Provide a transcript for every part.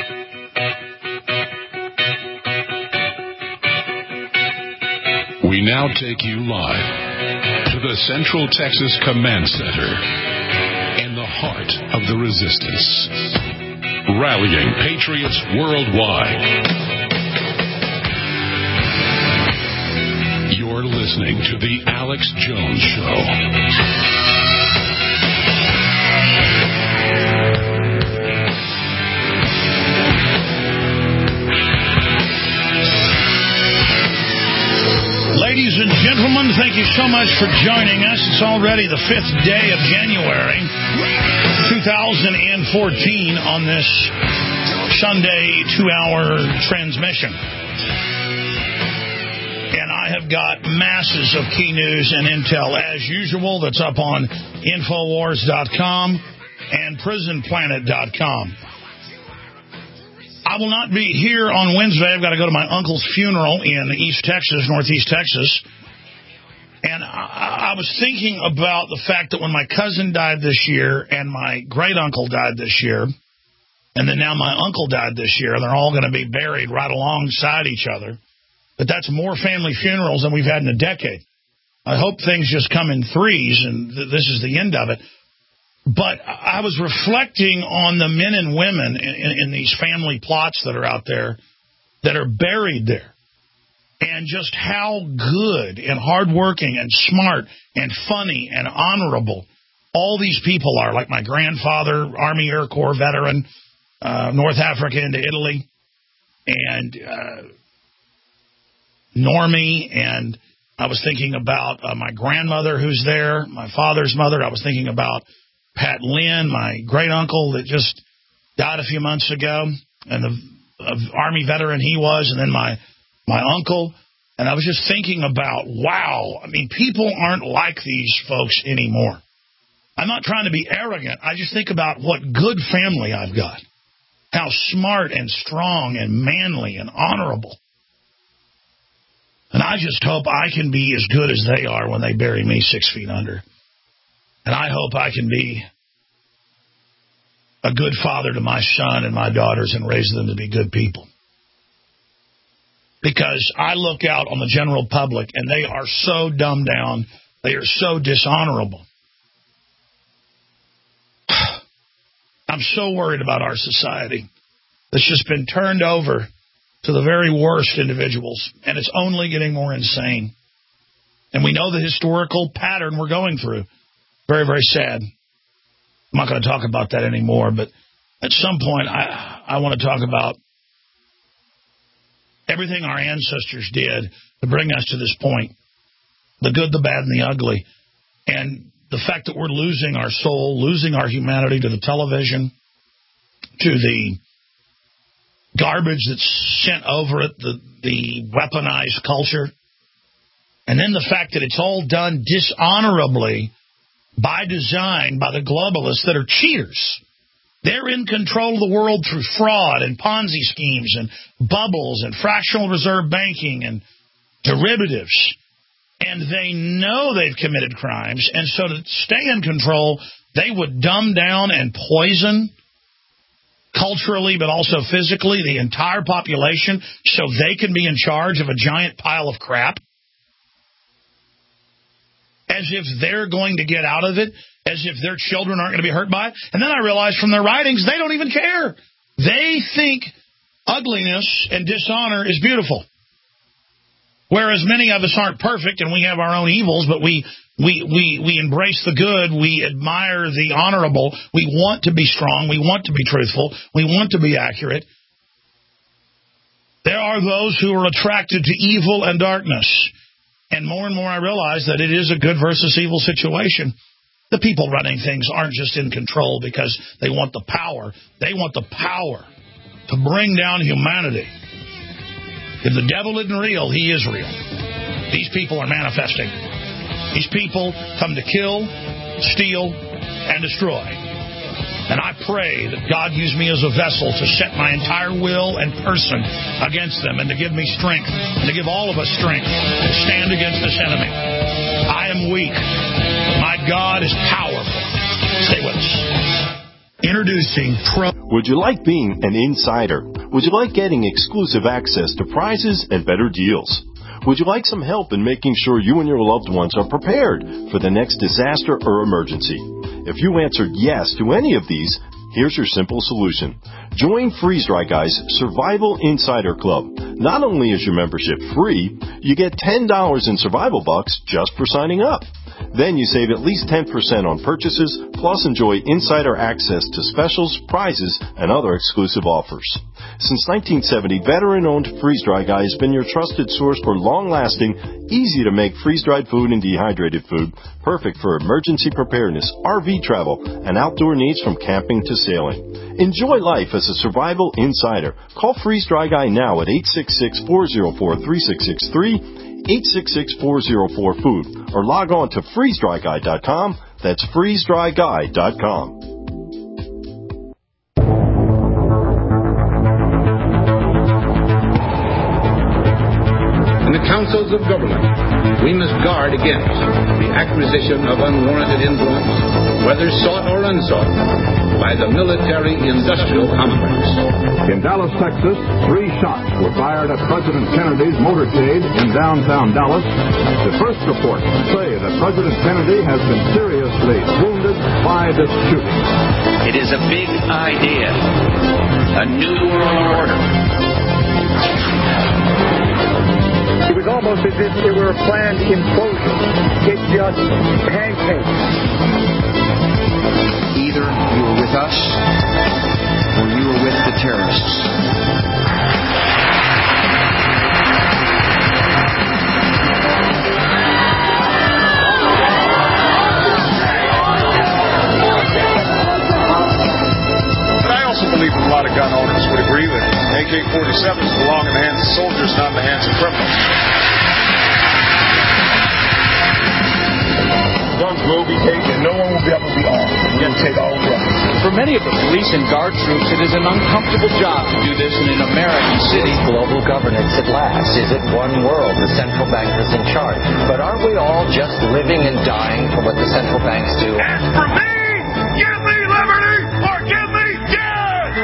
We now take you live to the Central Texas Command Center in the heart of the resistance, rallying patriots worldwide. You're listening to The Alex Jones Show. Ladies and gentlemen, thank you so much for joining us. It's already the 5th day of January, 2014, on this Sunday 2-hour transmission. And I have got masses of key news and intel, as usual, that's up on Infowars.com and PrisonPlanet.com. I will not be here on Wednesday. I've got to go to my uncle's funeral in East Texas, Northeast Texas. And I was thinking about the fact that when my cousin died this year and my great-uncle died this year, and then now my uncle died this year, they're all going to be buried right alongside each other. But that's more family funerals than we've had in a decade. I hope things just come in threes, and this is the end of it. But I was reflecting on the men and women in these family plots that are out there that are buried there, and just how good and hardworking and smart and funny and honorable all these people are. Like my grandfather, Army Air Corps veteran, North Africa into Italy, and Normie, and I was thinking about my grandmother who's there, my father's mother. I was thinking about Pat Lynn, my great-uncle that just died a few months ago, and the Army veteran he was, and then my uncle. And I was just thinking about, wow, I mean, people aren't like these folks anymore. I'm not trying to be arrogant. I just think about what good family I've got, how smart and strong and manly and honorable. And I just hope I can be as good as they are when they bury me 6 feet under. And I hope I can be a good father to my son and my daughters and raise them to be good people. Because I look out on the general public, and they are so dumbed down. They are so dishonorable. I'm so worried about our society. It's just been turned over to the very worst individuals, and it's only getting more insane. And we know the historical pattern we're going through. Very, very sad. I'm not going to talk about that anymore, but at some point I want to talk about everything our ancestors did to bring us to this point, the good, the bad, and the ugly, and the fact that we're losing our soul, losing our humanity to the television, to the garbage that's sent over it, the weaponized culture, and then the fact that it's all done dishonorably by design by the globalists that are cheaters. They're in control of the world through fraud and Ponzi schemes and bubbles and fractional reserve banking and derivatives. And they know they've committed crimes. And so to stay in control, they would dumb down and poison culturally but also physically the entire population so they can be in charge of a giant pile of crap. As if they're going to get out of it, as if their children aren't going to be hurt by it. And then I realized from their writings, they don't even care. They think ugliness and dishonor is beautiful. Whereas many of us aren't perfect and we have our own evils, but we embrace the good, we admire the honorable, we want to be strong, we want to be truthful, we want to be accurate. There are those who are attracted to evil and darkness. And more I realize that it is a good versus evil situation. The people running things aren't just in control because they want the power. They want the power to bring down humanity. If the devil isn't real, he is real. These people are manifesting. These people come to kill, steal, and destroy. And I pray that God use me as a vessel to set my entire will and person against them and to give me strength and to give all of us strength to stand against this enemy. I am weak, but my God is powerful. Stay with us. Introducing Would you like being an insider? Would you like getting exclusive access to prizes and better deals? Would you like some help in making sure you and your loved ones are prepared for the next disaster or emergency? If you answered yes to any of these, here's your simple solution. Join Freeze Dry Guy's Survival Insider Club. Not only is your membership free, you get $10 in survival bucks just for signing up. Then you save at least 10% on purchases, plus enjoy insider access to specials, prizes, and other exclusive offers. Since 1970, veteran-owned Freeze Dry Guy has been your trusted source for long-lasting, easy-to-make freeze-dried food and dehydrated food, perfect for emergency preparedness, RV travel, and outdoor needs from camping to sailing. Enjoy life as a survival insider. Call Freeze Dry Guy now at 866-404-3663, 866-404-FOOD, or log on to freezedryguy.com. That's freezedryguy.com. In the councils of government, we must guard against the acquisition of unwarranted influence, whether sought or unsought, by the military-industrial complex. In Dallas, Texas, 3 shots were fired at President Kennedy's motorcade in downtown Dallas. The first reports say that President Kennedy has been seriously wounded by this shooting. It is a big idea, a new world order. It was almost as if it were a planned implosion. It just pancaked. Either you were with us or you were with the terrorists. But I also believe a lot of gun owners would agree that AK-47s belong in the hands of soldiers, not in the hands of criminals. Guns will be taken. No one will be able to be armed. We're going to take all guns. For many of the police and guard troops, it is an uncomfortable job to do this in an American city. Global governance at last. Is it one world? The central bank is in charge. But aren't we all just living and dying for what the central banks do? As for me, give me liberty or give me death!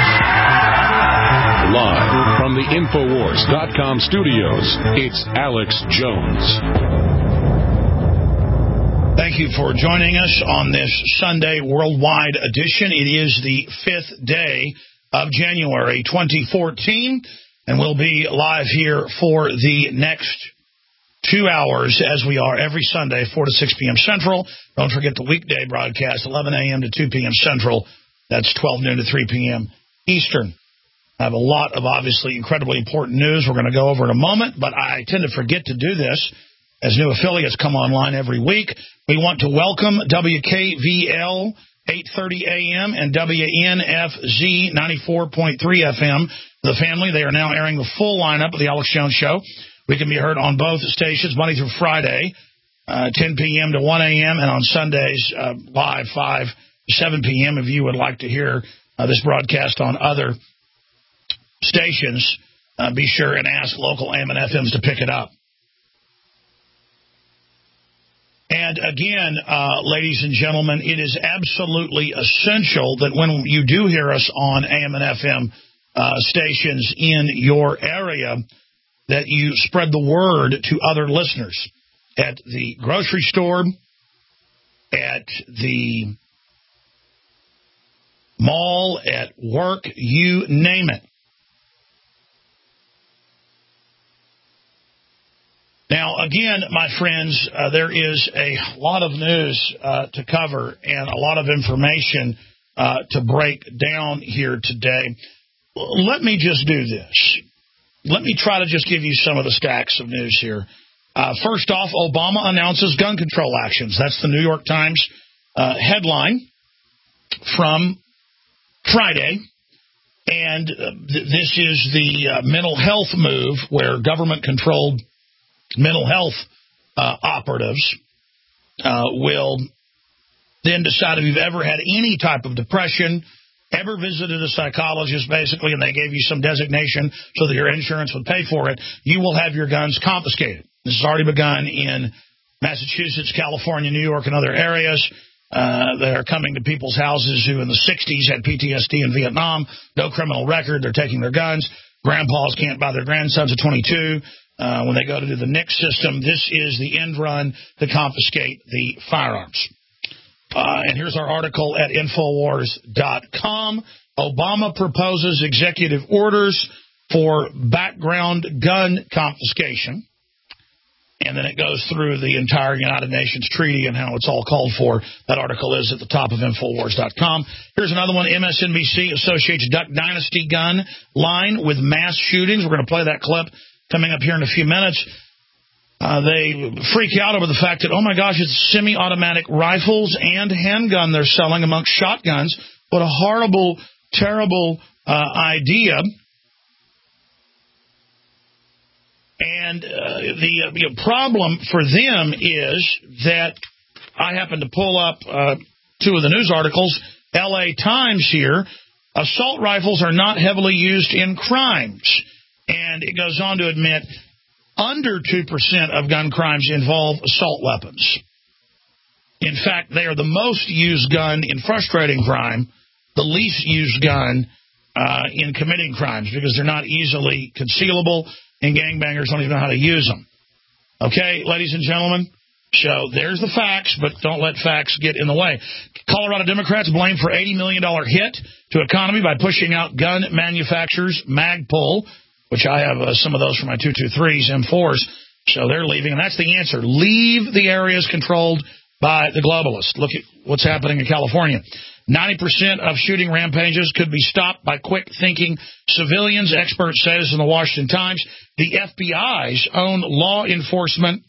Live from the Infowars.com studios, it's Alex Jones. Thank you for joining us on this Sunday worldwide edition. It is the 5th day of January 2014, and we'll be live here for the next 2 hours, as we are every Sunday, 4 to 6 p.m. Central. Don't forget the weekday broadcast, 11 a.m. to 2 p.m. Central. That's 12 noon to 3 p.m. Eastern. I have a lot of, obviously, incredibly important news we're going to go over in a moment, but I tend to forget to do this as new affiliates come online every week. We want to welcome WKVL 830 AM and WNFZ 94.3 FM. The family, they are now airing the full lineup of the Alex Jones Show. We can be heard on both stations Monday through Friday, 10 p.m. to 1 a.m., and on Sundays, live 5 to 7 p.m. If you would like to hear this broadcast on other stations, be sure and ask local AM and FMs to pick it up. And again, ladies and gentlemen, it is absolutely essential that when you do hear us on AM and FM stations in your area, that you spread the word to other listeners at the grocery store, at the mall, at work, you name it. Now, again, my friends, there is a lot of news to cover and a lot of information to break down here today. Let me just do this. Let me try to just give you some of the stacks of news here. First off, Obama announces gun control actions. That's the New York Times headline from Friday. And this is the mental health move where government-controlled mental health operatives will then decide if you've ever had any type of depression, ever visited a psychologist, basically, and they gave you some designation so that your insurance would pay for it, you will have your guns confiscated. This has already begun in Massachusetts, California, New York, and other areas. that are coming to people's houses who in the 60s had PTSD in Vietnam, no criminal record, they're taking their guns. Grandpas can't buy their grandsons at 22 when they go to do the NICS system. This is the end run to confiscate the firearms. And here's our article at Infowars.com. Obama proposes executive orders for background gun confiscation. And then it goes through the entire United Nations treaty and how it's all called for. That article is at the top of Infowars.com. Here's another one. MSNBC associates Duck Dynasty gun line with mass shootings. We're going to play that clip coming up here in a few minutes. They freak out over the fact that, oh, my gosh, it's semi-automatic rifles and handgun they're selling amongst shotguns. What a horrible, terrible idea. And the problem for them is that I happened to pull up two of the news articles. L.A. Times here, assault rifles are not heavily used in crimes. And it goes on to admit under 2% of gun crimes involve assault weapons. In fact, they are the most used gun in frustrating crime, the least used gun in committing crimes because they're not easily concealable and gangbangers don't even know how to use them. Okay, ladies and gentlemen? So there's the facts, but don't let facts get in the way. Colorado Democrats blamed for $80 million hit to economy by pushing out gun manufacturers' Magpul, which I have some of those for my 223s, M4s. So they're leaving, and that's the answer. Leave the areas controlled by the globalists. Look at what's happening in California. 90% of shooting rampages could be stopped by quick-thinking civilians, experts says in the Washington Times. The FBI's own law enforcement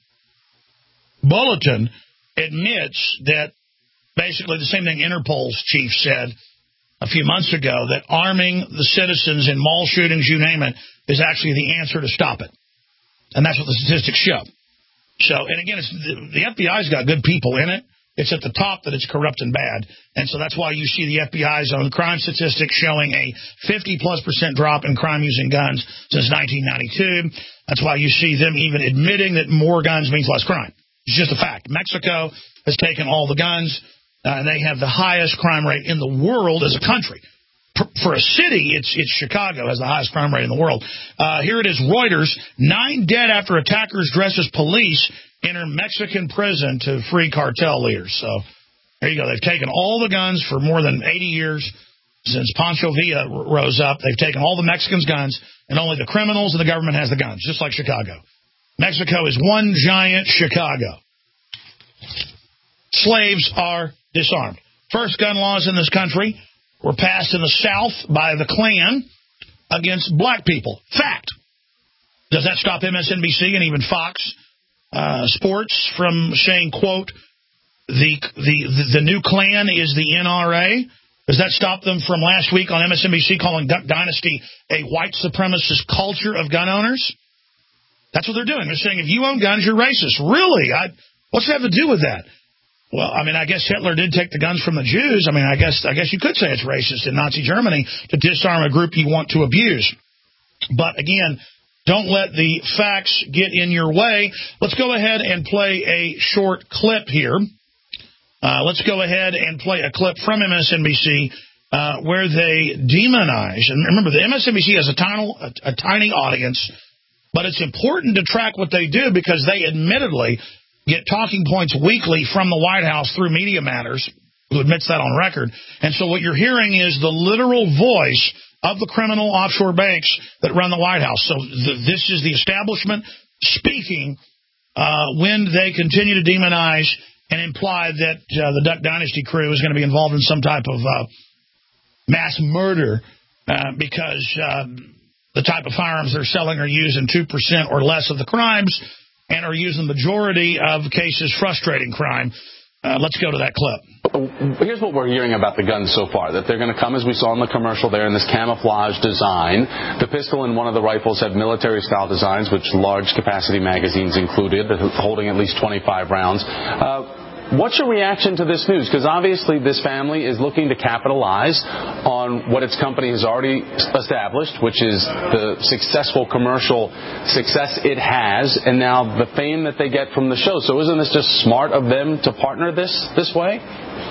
bulletin admits that basically the same thing Interpol's chief said a few months ago, that arming the citizens in mall shootings, you name it, is actually the answer to stop it. And that's what the statistics show. So, and again, the FBI's got good people in it. It's at the top that it's corrupt and bad. And so that's why you see the FBI's own crime statistics showing a 50+% drop in crime using guns since 1992. That's why you see them even admitting that more guns means less crime. It's just a fact. Mexico has taken all the guns, and they have the highest crime rate in the world as a country. For a city, it's Chicago has the highest crime rate in the world. Here it is, Reuters, 9 dead after attackers dressed as police enter Mexican prison to free cartel leaders. So there you go. They've taken all the guns for more than 80 years since Pancho Villa rose up. They've taken all the Mexicans' guns, and only the criminals and the government has the guns, just like Chicago. Mexico is one giant Chicago. Slaves are disarmed. First gun laws in this country were passed in the South by the Klan against black people. Fact. Does that stop MSNBC and even Fox Sports from saying, quote, the new Klan is the NRA? Does that stop them from last week on MSNBC calling Duck Dynasty a white supremacist culture of gun owners? That's what they're doing. They're saying if you own guns, you're racist. Really? What's that have to do with that? Well, I mean, I guess Hitler did take the guns from the Jews. I mean, I guess you could say it's racist in Nazi Germany to disarm a group you want to abuse. But again, don't let the facts get in your way. Let's go ahead and play a short clip here. Let's go ahead and play a clip from MSNBC where they demonize. And remember, the MSNBC has a tiny audience, but it's important to track what they do because they admittedly get talking points weekly from the White House through Media Matters, who admits that on record. And so what you're hearing is the literal voice of the criminal offshore banks that run the White House. So this is the establishment speaking when they continue to demonize and imply that the Duck Dynasty crew is going to be involved in some type of mass murder because the type of firearms they're selling are used in 2% or less of the crimes and are used in the majority of cases frustrating crime. Let's go to that clip. Here's what we're hearing about the guns so far, that they're going to come, as we saw in the commercial there, in this camouflage design. The pistol and one of the rifles have military-style designs, which large-capacity magazines included, holding at least 25 rounds. What's your reaction to this news? Because obviously this family is looking to capitalize on what its company has already established, which is the successful commercial success it has, and now the fame that they get from the show. So isn't this just smart of them to partner this way?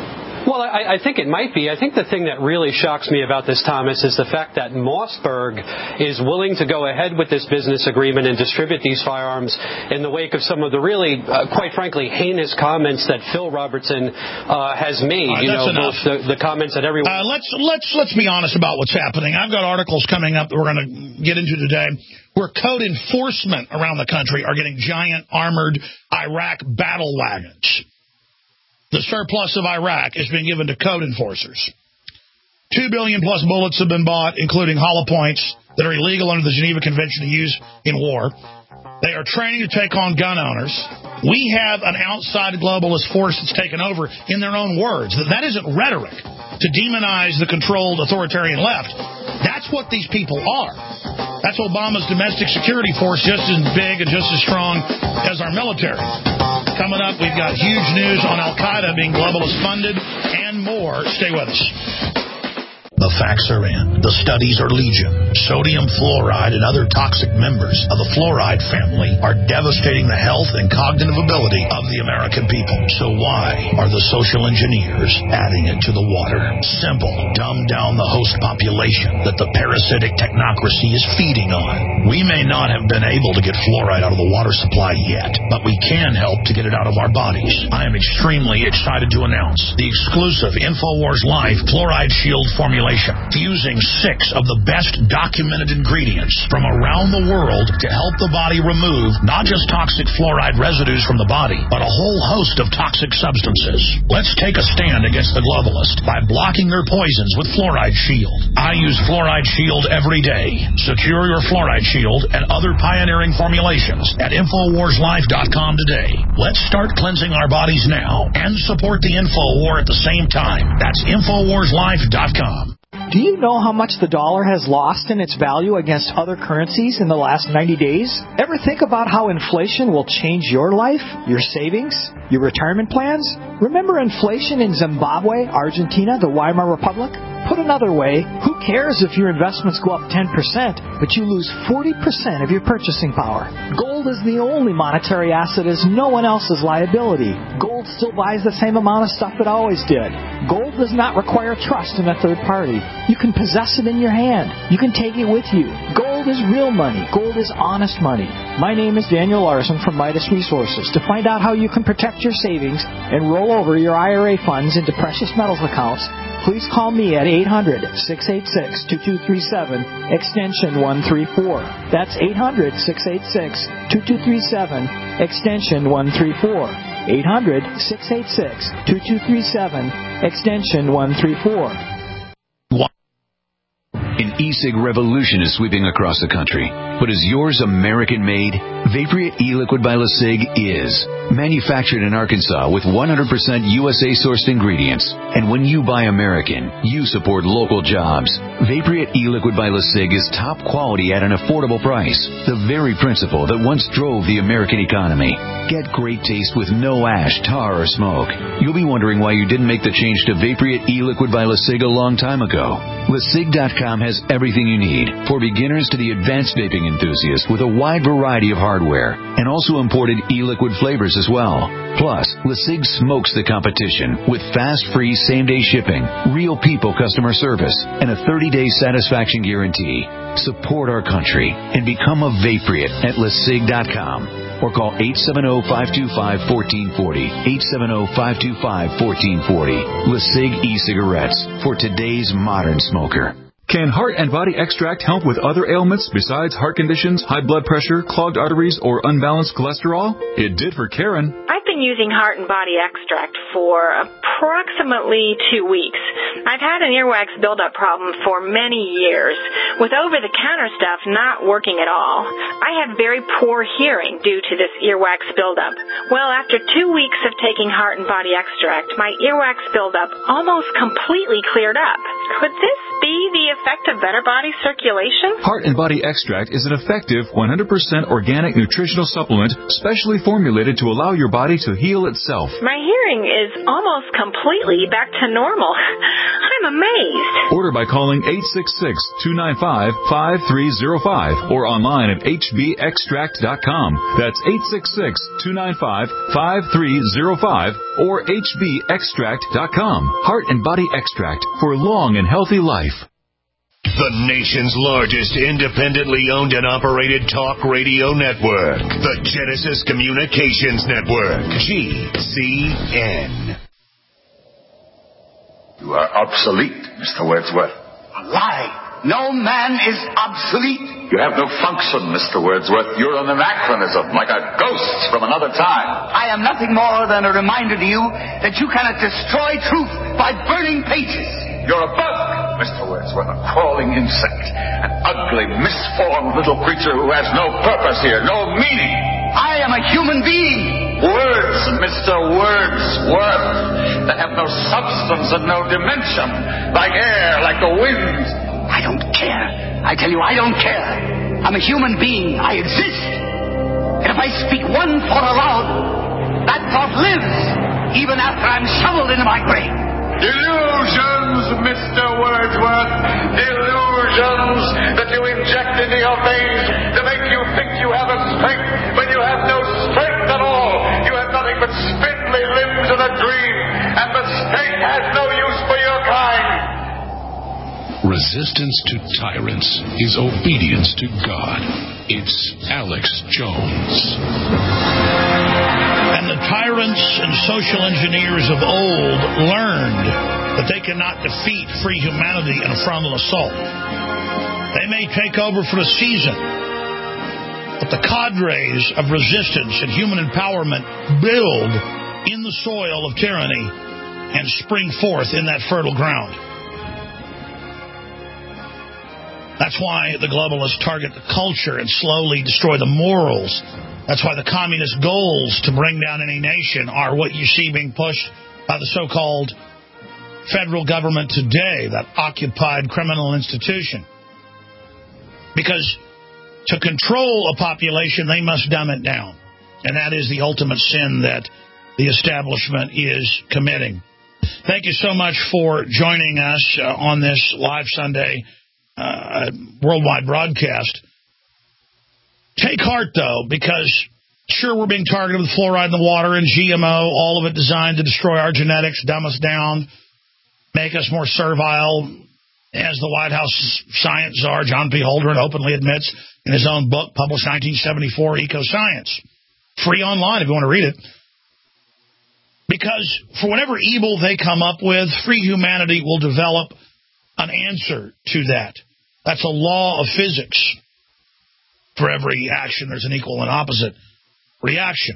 Well, I think it might be. I think the thing that really shocks me about this, Thomas, is the fact that Mossberg is willing to go ahead with this business agreement and distribute these firearms in the wake of some of the really, quite frankly, heinous comments that Phil Robertson has made. Both the comments that everyone. Let's be honest about what's happening. I've got articles coming up that we're going to get into today where code enforcement around the country are getting giant armored Iraq battle wagons. The surplus of Iraq is being given to code enforcers. 2 billion plus bullets have been bought, including hollow points that are illegal under the Geneva Convention to use in war. They are training to take on gun owners. We have an outside globalist force that's taken over, in their own words. That isn't rhetoric to demonize the controlled authoritarian left. That's what these people are. That's Obama's domestic security force, just as big and just as strong as our military. Coming up, we've got huge news on Al-Qaeda being globalist funded and more. Stay with us. The facts are in. The studies are legion. Sodium fluoride and other toxic members of the fluoride family are devastating the health and cognitive ability of the American people. So why are the social engineers adding it to the water? Simple. Dumb down the host population that the parasitic technocracy is feeding on. We may not have been able to get fluoride out of the water supply yet, but we can help to get it out of our bodies. I am extremely excited to announce the exclusive InfoWars Life Fluoride Shield formulation, fusing 6 of the best documented ingredients from around the world to help the body remove not just toxic fluoride residues from the body, but a whole host of toxic substances. Let's take a stand against the globalist by blocking their poisons with Fluoride Shield. I use Fluoride Shield every day. Secure your Fluoride Shield and other pioneering formulations at InfoWarsLife.com today. Let's start cleansing our bodies now and support the Info War at the same time. That's InfoWarsLife.com. Do you know how much the dollar has lost in its value against other currencies in the last 90 days? Ever think about how inflation will change your life, your savings, your retirement plans? Remember inflation in Zimbabwe, Argentina, the Weimar Republic? Put another way, who cares if your investments go up 10%, but you lose 40% of your purchasing power? Gold is the only monetary asset as no one else's liability. Gold still buys the same amount of stuff it always did. Gold does not require trust in a third party. You can possess it in your hand. You can take it with you. Gold is real money. Gold is honest money. My name is Daniel Larson from Midas Resources. To find out how you can protect your savings and roll over your IRA funds into precious metals accounts, please call me at 800-686-2237, extension 134. That's 800-686-2237, extension 134. 800-686-2237, extension 134. An e-cig revolution is sweeping across the country. But is yours American-made? Vaporite e-liquid by LeSig is. Manufactured in Arkansas with 100% USA-sourced ingredients. And when you buy American, you support local jobs. Vaporite e-liquid by LeSig is top quality at an affordable price. The very principle that once drove the American economy. Get great taste with no ash, tar, or smoke. You'll be wondering why you didn't make the change to Vaporite e-liquid by LeSig a long time ago. LeSig.com has everything you need, for beginners to the advanced vaping enthusiast, with a wide variety of hardware, and also imported e-liquid flavors as well. Plus, LeSig smokes the competition with fast, free, same-day shipping, real people customer service, and a 30-day satisfaction guarantee. Support our country and become a Vaporite at LeSig.com. Or call 870-525-1440. 870-525-1440. LeSig e-cigarettes for today's modern smoker. Can Heart and Body Extract help with other ailments besides heart conditions, high blood pressure, clogged arteries, or unbalanced cholesterol? It did for Karen. I've been using Heart and Body Extract for approximately 2 weeks. I've had an earwax buildup problem for many years, with over-the-counter stuff not working at all. I have very poor hearing due to this earwax buildup. Well, after 2 weeks of taking Heart and Body Extract, my earwax buildup almost completely cleared up. Could this be the effect of better body circulation? Heart and Body Extract is an effective 100% organic nutritional supplement specially formulated to allow your body to heal itself. My hearing is almost completely back to normal. I'm amazed. Order by calling 866-295-5305 or online at hbextract.com. That's 866-295-5305 or hbextract.com. Heart and Body Extract for long and healthy life. The nation's largest independently owned and operated talk radio network. The Genesis Communications Network. GCN. You are obsolete, Mr. Wordsworth. A lie. No man is obsolete. You have no function, Mr. Wordsworth. You're an anachronism, like a ghost from another time. I am nothing more than a reminder to you that you cannot destroy truth by burning pages. You're a bug, Mr. Wordsworth, a crawling insect, an ugly, misformed little creature who has no purpose here, no meaning. I am a human being. Words, Mr. Wordsworth, that have no substance and no dimension, like air, like the wind. I don't care. I tell you, I don't care. I'm a human being. I exist. And if I speak one thought aloud, that thought lives, even after I'm shoveled into my grave. Delusions, Mr. Wordsworth. Delusions that you inject into your veins to make you think you have a strength when you have no strength at all. You have nothing but spindly limbs and a dream, and the state has no use for your kind. Resistance to tyrants is obedience to God. It's Alex Jones. And the tyrants and social engineers of old learned that they cannot defeat free humanity in a frontal assault. They may take over for a season, but the cadres of resistance and human empowerment build in the soil of tyranny and spring forth in that fertile ground. That's why the globalists target the culture and slowly destroy the morals. That's why the communist goals to bring down any nation are what you see being pushed by the so-called federal government today, that occupied criminal institution. Because to control a population, they must dumb it down. And that is the ultimate sin that the establishment is committing. Thank you so much for joining us on this live Sunday worldwide broadcast. Take heart, though, because sure, we're being targeted with fluoride in the water and GMO, all of it designed to destroy our genetics, dumb us down, make us more servile, as the White House science czar, John P. Holdren, openly admits in his own book, published 1974, Eco-Science. Free online if you want to read it. Because for whatever evil they come up with, free humanity will develop an answer to that. That's a law of physics. For every action, there's an equal and opposite reaction.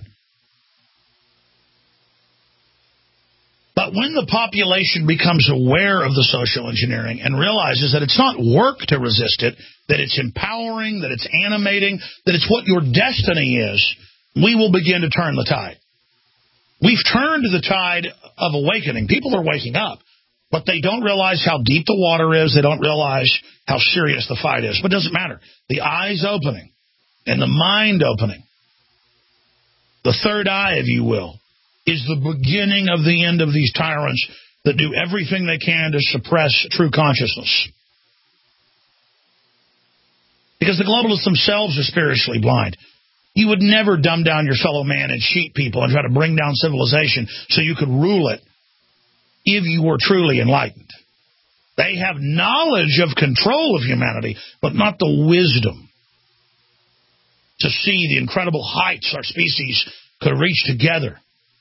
But when the population becomes aware of the social engineering and realizes that it's not work to resist it, that it's empowering, that it's animating, that it's what your destiny is, we will begin to turn the tide. We've turned the tide of awakening. People are waking up, but they don't realize how deep the water is. They don't realize how serious the fight is. But it doesn't matter. The eye's opening and the mind opening, the third eye, if you will, is the beginning of the end of these tyrants that do everything they can to suppress true consciousness. Because the globalists themselves are spiritually blind. You would never dumb down your fellow man and cheat people and try to bring down civilization so you could rule it if you were truly enlightened. They have knowledge of control of humanity, but not the wisdom to see the incredible heights our species could reach together.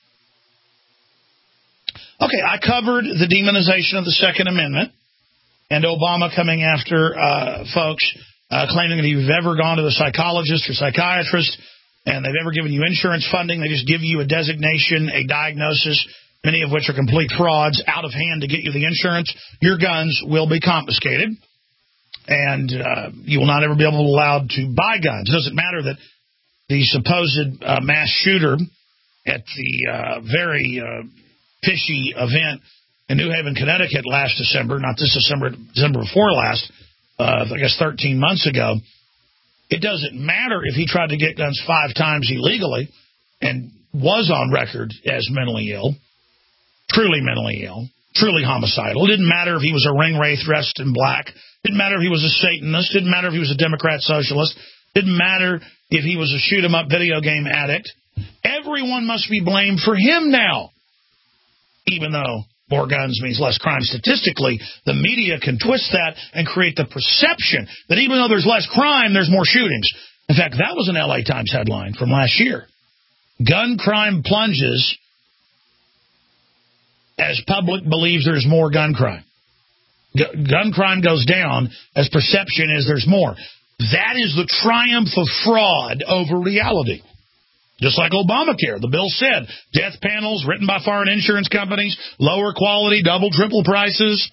Okay, I covered the demonization of the Second Amendment and Obama coming after folks claiming that if you've ever gone to a psychologist or psychiatrist and they've ever given you insurance funding, they just give you a designation, a diagnosis, many of which are complete frauds, out of hand to get you the insurance, your guns will be confiscated. And you will not ever be able to be allowed to buy guns. It doesn't matter that the supposed mass shooter at the very fishy event in New Haven, Connecticut last December, not this December, December before last, I guess 13 months ago. It doesn't matter if he tried to get guns 5 times illegally and was on record as mentally ill, truly mentally ill, truly homicidal. It didn't matter if he was a ring wraith dressed in black. It didn't matter if he was a Satanist. It didn't matter if he was a Democrat socialist. It didn't matter if he was a shoot-'em-up video game addict. Everyone must be blamed for him now. Even though more guns means less crime statistically, the media can twist that and create the perception that even though there's less crime, there's more shootings. In fact, that was an LA Times headline from last year. Gun crime plunges as public believes there's more gun crime. Gun crime goes down as perception is there's more. That is the triumph of fraud over reality. Just like Obamacare, the bill said, death panels written by foreign insurance companies, lower quality, double, triple prices,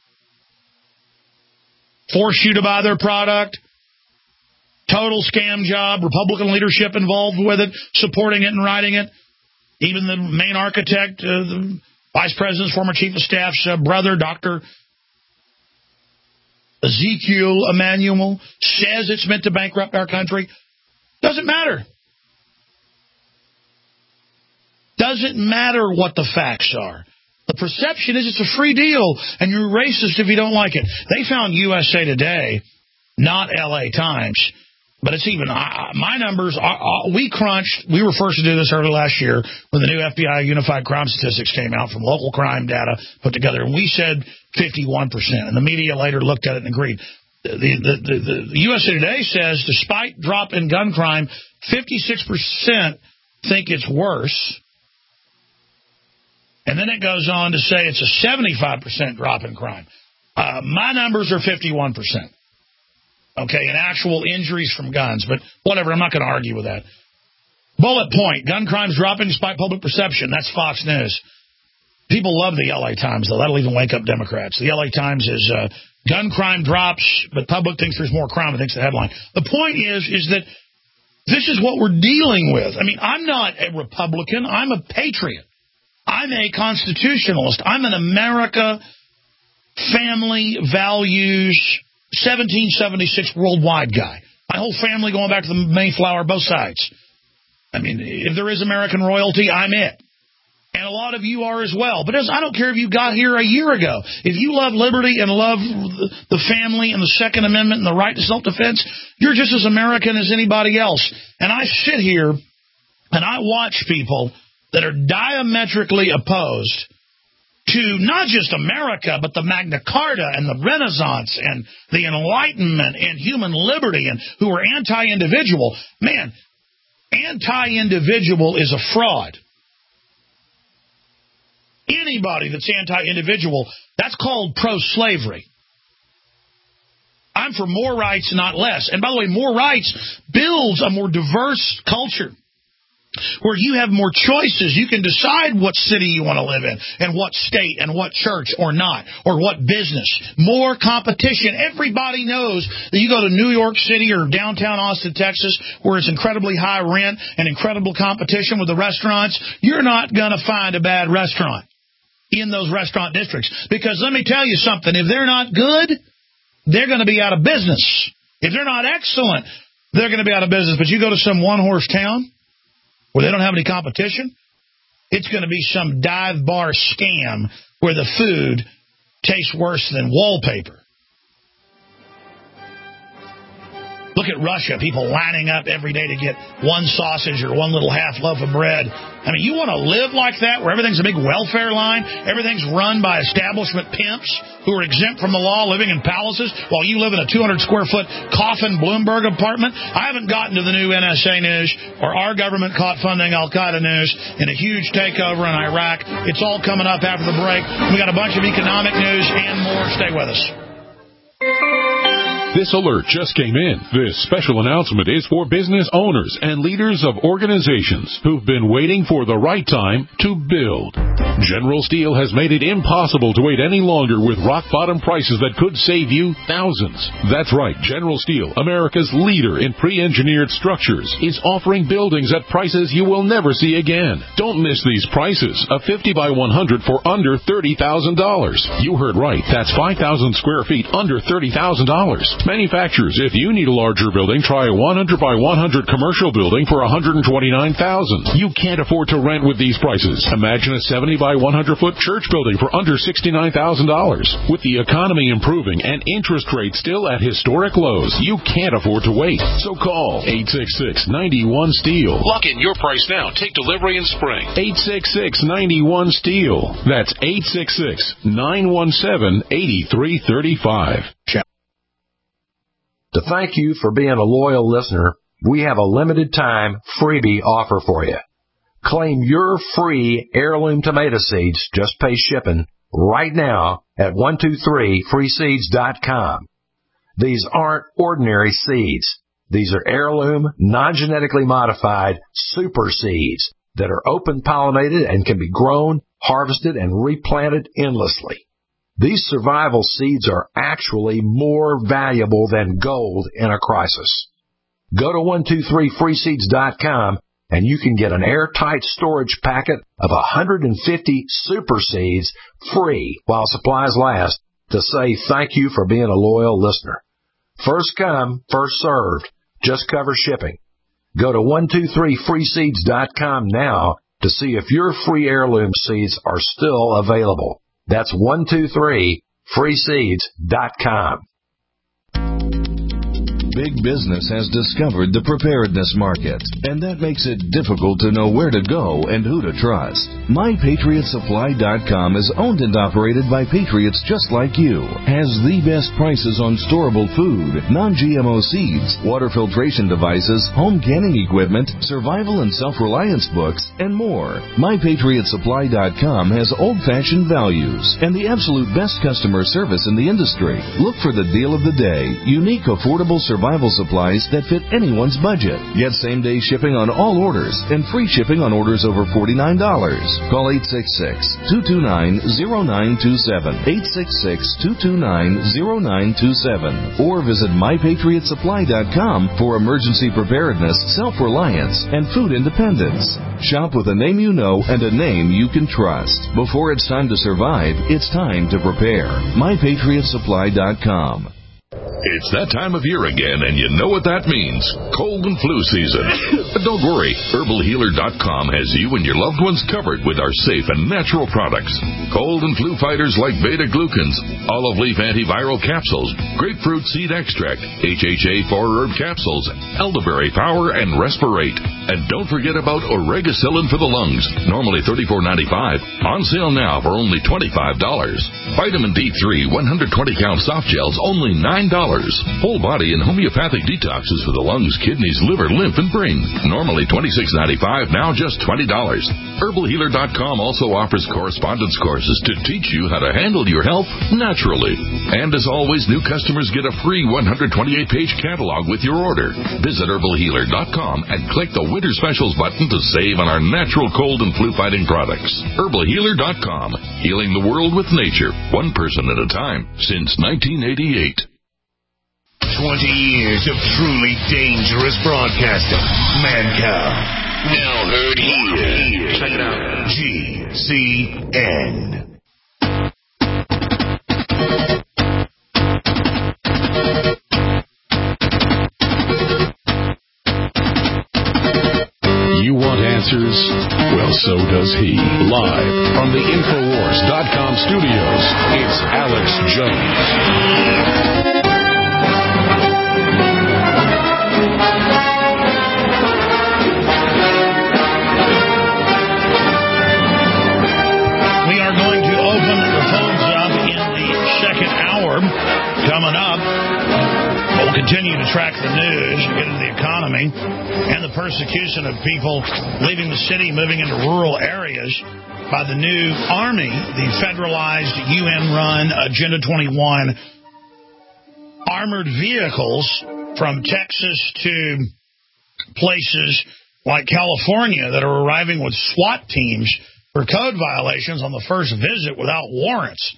force you to buy their product, total scam job, Republican leadership involved with it, supporting it and writing it. Even the main architect, the vice president's former chief of staff's brother, Dr. Ezekiel Emanuel, says it's meant to bankrupt our country. Doesn't matter. Doesn't matter what the facts are. The perception is it's a free deal, and you're racist if you don't like it. They found USA Today, not LA Times, but it's even my numbers. We crunched. We were first to do this early last year when the new FBI Unified Crime Statistics came out from local crime data put together, and we said 51%, and the media later looked at it and agreed. The USA Today says, despite drop in gun crime, 56% think it's worse. And then it goes on to say it's a 75% drop in crime. My numbers are 51%. Okay, in actual injuries from guns. But whatever, I'm not going to argue with that. Bullet point, gun crime's dropping despite public perception. That's Fox News. People love the LA Times, though. That'll even wake up Democrats. The LA Times is gun crime drops, but public thinks there's more crime. I think's the headline. The point is that this is what we're dealing with. I mean, I'm not a Republican. I'm a patriot. I'm a constitutionalist. I'm an America family values 1776 worldwide guy. My whole family going back to the Mayflower, both sides. I mean, if there is American royalty, I'm it. And a lot of you are as well. But I don't care if you got here a year ago. If you love liberty and love the family and the Second Amendment and the right to self-defense, you're just as American as anybody else. And I sit here and I watch people that are diametrically opposed to not just America, but the Magna Carta and the Renaissance and the Enlightenment and human liberty, and who are anti-individual. Man, anti-individual is a fraud. Anybody that's anti-individual, that's called pro-slavery. I'm for more rights, not less. And by the way, more rights builds a more diverse culture, where you have more choices. You can decide what city you want to live in, and what state, and what church or not, or what business. More competition. Everybody knows that you go to New York City or downtown Austin, Texas, where it's incredibly high rent and incredible competition with the restaurants, you're not going to find a bad restaurant in those restaurant districts. Because let me tell you something, if they're not good, they're going to be out of business. If they're not excellent, they're going to be out of business. But you go to some one-horse town where they don't have any competition, it's going to be some dive bar scam where the food tastes worse than wallpaper. Look at Russia, people lining up every day to get one sausage or one little half loaf of bread. I mean, you want to live like that, where everything's a big welfare line, everything's run by establishment pimps who are exempt from the law, living in palaces, while you live in a 200-square-foot coffin Bloomberg apartment? I haven't gotten to the new NSA news or our government caught funding Al-Qaeda news in a huge takeover in Iraq. It's all coming up after the break. We got a bunch of economic news and more. Stay with us. This alert just came in. This special announcement is for business owners and leaders of organizations who've been waiting for the right time to build. General Steel has made it impossible to wait any longer with rock-bottom prices that could save you thousands. That's right. General Steel, America's leader in pre-engineered structures, is offering buildings at prices you will never see again. Don't miss these prices. A 50 by 100 for under $30,000. You heard right. That's 5,000 square feet under $30,000. Manufacturers, if you need a larger building, try a 100 by 100 commercial building for $129,000. You can't afford to rent with these prices. Imagine a 70 by 100-foot church building for under $69,000. With the economy improving and interest rates still at historic lows, you can't afford to wait. So call 866-91-STEEL. Lock in your price now. Take delivery in spring. 866-91-STEEL. That's 866-917-8335. To thank you for being a loyal listener, we have a limited time freebie offer for you. Claim your free heirloom tomato seeds, just pay shipping, right now at 123freeseeds.com. These aren't ordinary seeds. These are heirloom, non-genetically modified super seeds that are open pollinated and can be grown, harvested, and replanted endlessly. These survival seeds are actually more valuable than gold in a crisis. Go to 123freeseeds.com and you can get an airtight storage packet of 150 super seeds free while supplies last to say thank you for being a loyal listener. First come, first served. Just cover shipping. Go to 123freeseeds.com now to see if your free heirloom seeds are still available. That's 123freeseeds.com. Big business has discovered the preparedness market, and that makes it difficult to know where to go and who to trust. MyPatriotSupply.com is owned and operated by patriots just like you, has the best prices on storable food, non-GMO seeds, water filtration devices, home canning equipment, survival and self-reliance books, and more. MyPatriotSupply.com has old-fashioned values and the absolute best customer service in the industry. Look for the deal of the day, unique, affordable survival supplies that fit anyone's budget. Get same-day shipping on all orders and free shipping on orders over $49. Call 866-229-0927, 866-229-0927, or visit MyPatriotSupply.com for emergency preparedness, self-reliance, and food independence. Shop with a name you know and a name you can trust. Before it's time to survive, it's time to prepare. MyPatriotSupply.com. It's that time of year again, and you know what that means. Cold and flu season. But don't worry. HerbalHealer.com has you and your loved ones covered with our safe and natural products. Cold and flu fighters like beta-glucans, olive leaf antiviral capsules, grapefruit seed extract, HHA 4-herb capsules, elderberry power, and Respirate. And don't forget about Oregacillin for the lungs, normally $34.95. On sale now for only $25. Vitamin D3 120-count soft gels, only $9. Whole body and homeopathic detoxes for the lungs, kidneys, liver, lymph, and brain. Normally $26.95, now just $20. HerbalHealer.com also offers correspondence courses to teach you how to handle your health naturally. And as always, new customers get a free 128-page catalog with your order. Visit HerbalHealer.com and click the Winter Specials button to save on our natural cold and flu-fighting products. HerbalHealer.com, healing the world with nature, one person at a time, since 1988. 20 years of truly dangerous broadcasting. Mancow. Now heard here. Check it out. GCN. You want answers? Well, so does he. Live from the Infowars.com studios, it's Alex Jones. Coming up, we'll continue to track the news and get into the economy and the persecution of people leaving the city, moving into rural areas by the new Army, the federalized UN-run Agenda 21 armored vehicles from Texas to places like California that are arriving with SWAT teams for code violations on the first visit without warrants.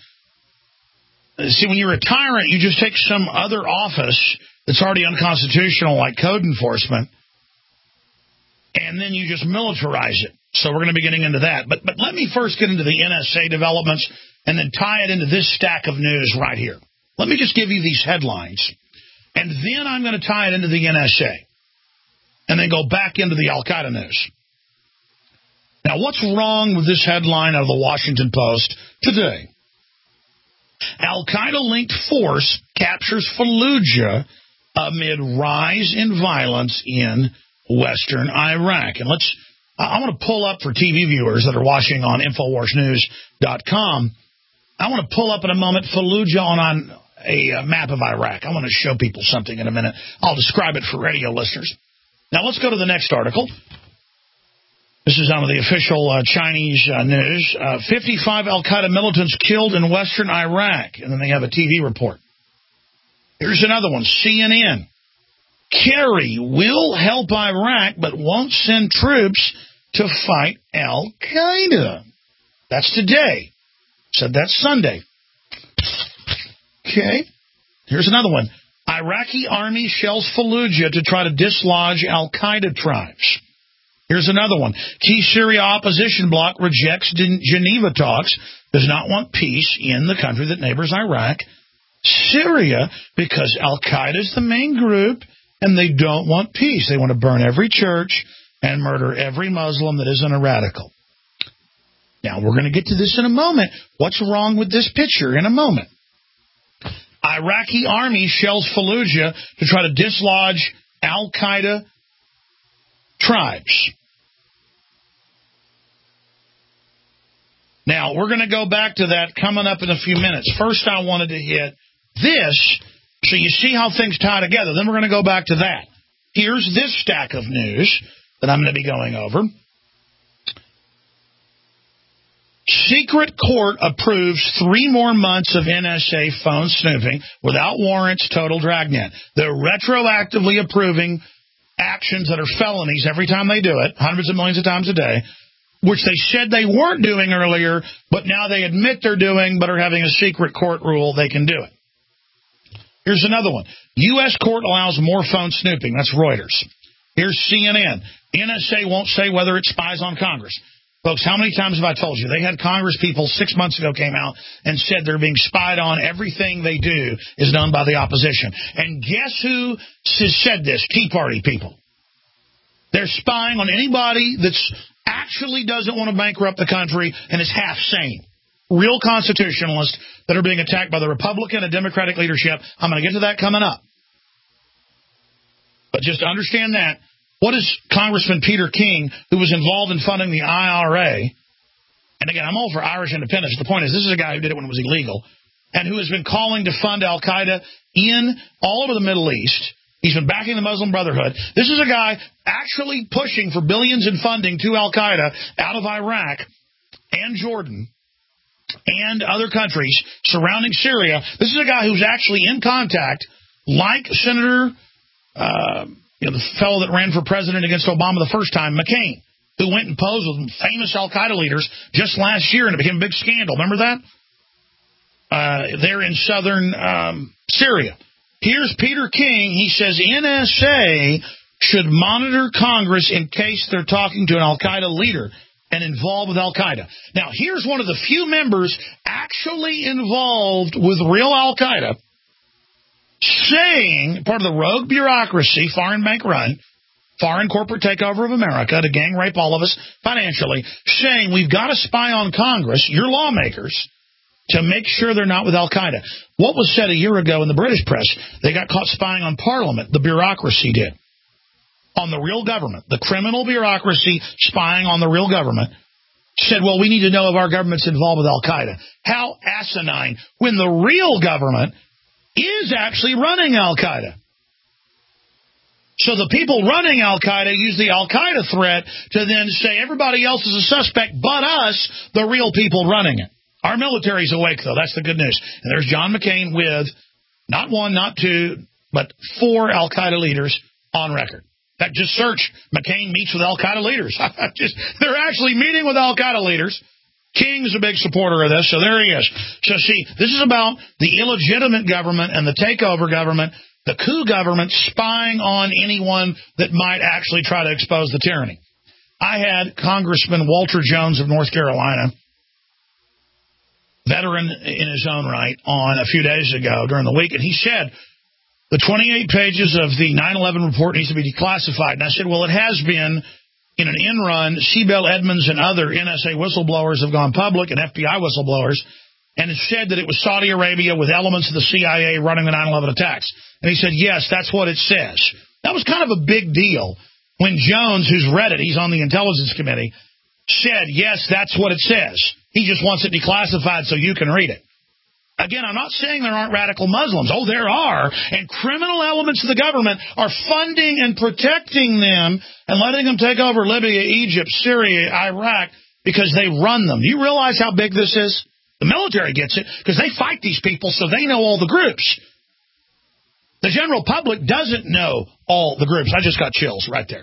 See, when you're a tyrant, you just take some other office that's already unconstitutional, like code enforcement, and then you just militarize it. So we're going to be getting into that. But let me first get into the NSA developments and then tie it into this stack of news right here. Let me just give you these headlines, and then I'm going to tie it into the NSA, and then go back into the Al-Qaeda news. Now, what's wrong with this headline out of the Washington Post today? Al-Qaeda-linked force captures Fallujah amid rise in violence in western Iraq. And I want to pull up for TV viewers that are watching on InfoWarsNews.com. I want to pull up in a moment Fallujah on a map of Iraq. I want to show people something in a minute. I'll describe it for radio listeners. Now, let's go to the next article. This is on the official Chinese news. 55 al-Qaeda militants killed in western Iraq. And then they have a TV report. Here's another one, CNN. Kerry will help Iraq but won't send troops to fight al-Qaeda. That's today. Said that's Sunday. Okay. Here's another one. Iraqi army shells Fallujah to try to dislodge al-Qaeda tribes. Here's another one. Key Syria opposition bloc rejects Geneva talks, does not want peace in the country that neighbors Iraq, Syria, because al-Qaeda is the main group, and they don't want peace. They want to burn every church and murder every Muslim that isn't a radical. Now, we're going to get to this in a moment. What's wrong with this picture in a moment? Iraqi army shells Fallujah to try to dislodge al-Qaeda tribes. Now, we're going to go back to that coming up in a few minutes. First, I wanted to hit this so you see how things tie together. Then we're going to go back to that. Here's this stack of news that I'm going to be going over. Secret court approves 3 more months of NSA phone snooping without warrants, total dragnet. They're retroactively approving actions that are felonies every time they do it, hundreds of millions of times a day, which they said they weren't doing earlier, but now they admit they're doing, but are having a secret court rule they can do it. Here's another one. U.S. court allows more phone snooping. That's Reuters. Here's CNN. NSA won't say whether it spies on Congress. Folks, how many times have I told you? They had Congress people 6 months ago came out and said they're being spied on. Everything they do is done by the opposition. And guess who said this? Tea Party people. They're spying on anybody that's actually doesn't want to bankrupt the country and is half sane. Real constitutionalists that are being attacked by the Republican and Democratic leadership. I'm going to get to that coming up. But just understand that. What is Congressman Peter King, who was involved in funding the IRA, and again, I'm all for Irish independence. The point is, this is a guy who did it when it was illegal, and who has been calling to fund al-Qaeda in all over the Middle East. He's been backing the Muslim Brotherhood. This is a guy actually pushing for billions in funding to al-Qaeda out of Iraq and Jordan and other countries surrounding Syria. This is a guy who's actually in contact, like Senator the fellow that ran for president against Obama the first time, McCain, who went and posed with famous al-Qaeda leaders just last year, and it became a big scandal. Remember that? There in southern Syria. Here's Peter King. He says NSA should monitor Congress in case they're talking to an al-Qaeda leader and involved with al-Qaeda. Now, here's one of the few members actually involved with real al-Qaeda, saying, part of the rogue bureaucracy, foreign bank run, foreign corporate takeover of America to gang rape all of us financially, saying we've got to spy on Congress, your lawmakers, to make sure they're not with al-Qaeda. What was said a year ago in the British press? They got caught spying on Parliament. The bureaucracy did. On the real government. The criminal bureaucracy spying on the real government said, well, we need to know if our government's involved with al-Qaeda. How asinine, when the real government is actually running al-Qaeda. So the people running al-Qaeda use the al-Qaeda threat to then say everybody else is a suspect but us, the real people running it. Our military's awake, though. That's the good news. And there's John McCain with Not one, not two, but 4 al-Qaeda leaders on record. In fact, just search McCain meets with al-Qaeda leaders. They're actually meeting with al-Qaeda leaders. King's a big supporter of this, so there he is. So see, this is about the illegitimate government and the takeover government, the coup government spying on anyone that might actually try to expose the tyranny. I had Congressman Walter Jones of North Carolina, veteran in his own right, on a few days ago during the week, and he said the 28 pages of the 9/11 report needs to be declassified. And I said, well, it has been in an end run. Seabell Edmonds and other NSA whistleblowers have gone public, and FBI whistleblowers, and it said that it was Saudi Arabia with elements of the CIA running the 9/11 attacks. And he said, yes, that's what it says. That was kind of a big deal when Jones, who's read it, he's on the Intelligence Committee, said, yes, that's what it says. He just wants it declassified so you can read it. Again, I'm not saying there aren't radical Muslims. Oh, there are. And criminal elements of the government are funding and protecting them and letting them take over Libya, Egypt, Syria, Iraq, because they run them. Do you realize how big this is? The military gets it because they fight these people, so they know all the groups. The general public doesn't know all the groups. I just got chills right there.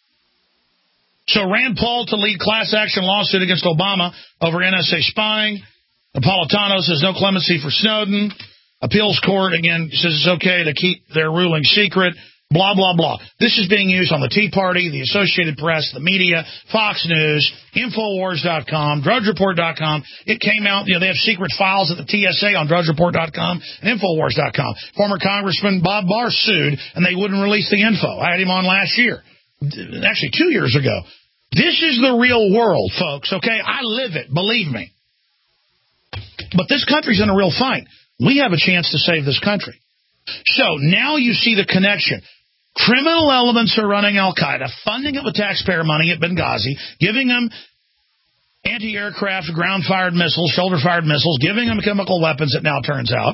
So Rand Paul to lead class action lawsuit against Obama over NSA spying. Napolitano says no clemency for Snowden. Appeals court, again, says it's okay to keep their ruling secret. Blah, blah, blah. This is being used on the Tea Party, the Associated Press, the media, Fox News, Infowars.com, DrudgeReport.com. It came out, they have secret files at the TSA on DrudgeReport.com and Infowars.com. Former Congressman Bob Barr sued, and they wouldn't release the info. I had him on last year. Actually, 2 years ago. This is the real world, folks, okay? I live it, believe me. But this country's in a real fight. We have a chance to save this country. So now you see the connection. Criminal elements are running al-Qaeda, funding it with taxpayer money at Benghazi, giving them anti-aircraft, ground-fired missiles, shoulder-fired missiles, giving them chemical weapons, it now turns out.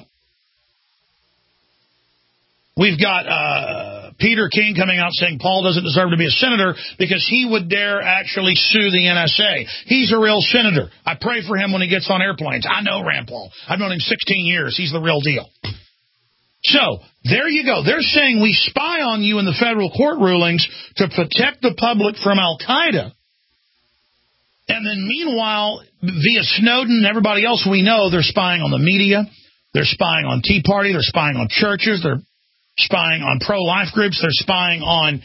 We've got Peter King coming out saying Paul doesn't deserve to be a senator because he would dare actually sue the NSA. He's a real senator. I pray for him when he gets on airplanes. I know Rand Paul. I've known him 16 years. He's the real deal. So, there you go. They're saying we spy on you in the federal court rulings to protect the public from al-Qaeda. And then meanwhile, via Snowden and everybody else we know, they're spying on the media. They're spying on Tea Party. They're spying on churches. They're spying on pro-life groups. They're spying on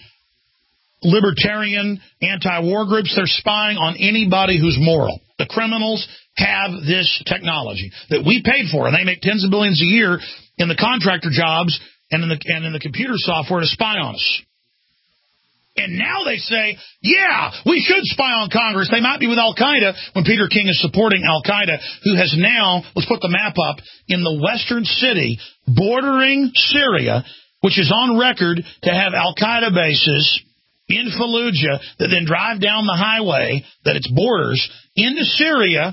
libertarian anti-war groups. They're spying on anybody who's moral. The criminals have this technology that we paid for, and they make tens of billions a year in the contractor jobs and in the computer software to spy on us. And now they say, yeah, we should spy on Congress. They might be with al-Qaeda when Peter King is supporting al-Qaeda, who has now, let's put the map up, in the western city bordering Syria, which is on record to have al-Qaeda bases in Fallujah that then drive down the highway that its borders into Syria.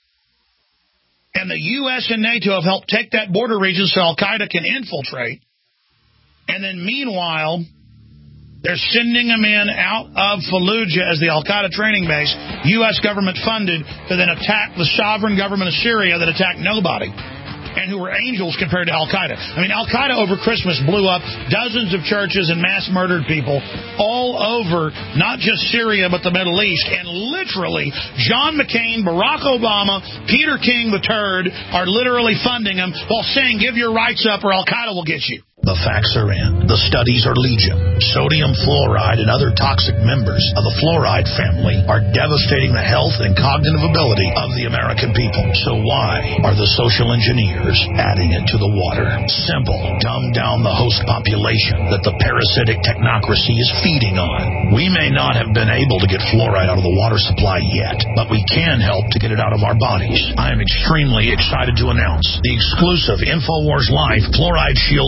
And the U.S. and NATO have helped take that border region so al-Qaeda can infiltrate. And then meanwhile, they're sending them in out of Fallujah as the al-Qaeda training base, U.S. government funded, to then attack the sovereign government of Syria that attacked nobody, and who were angels compared to al-Qaeda. I mean, al-Qaeda over Christmas blew up dozens of churches and mass murdered people all over, not just Syria, but the Middle East. And literally, John McCain, Barack Obama, Peter King III are literally funding them while saying, give your rights up or al-Qaeda will get you. The facts are in. The studies are legion. Sodium fluoride and other toxic members of the fluoride family are devastating the health and cognitive ability of the American people. So why are the social engineers adding it to the water? Simple. Dumb down the host population that the parasitic technocracy is feeding on. We may not have been able to get fluoride out of the water supply yet, but we can help to get it out of our bodies. I am extremely excited to announce the exclusive InfoWars Life Fluoride Shield formula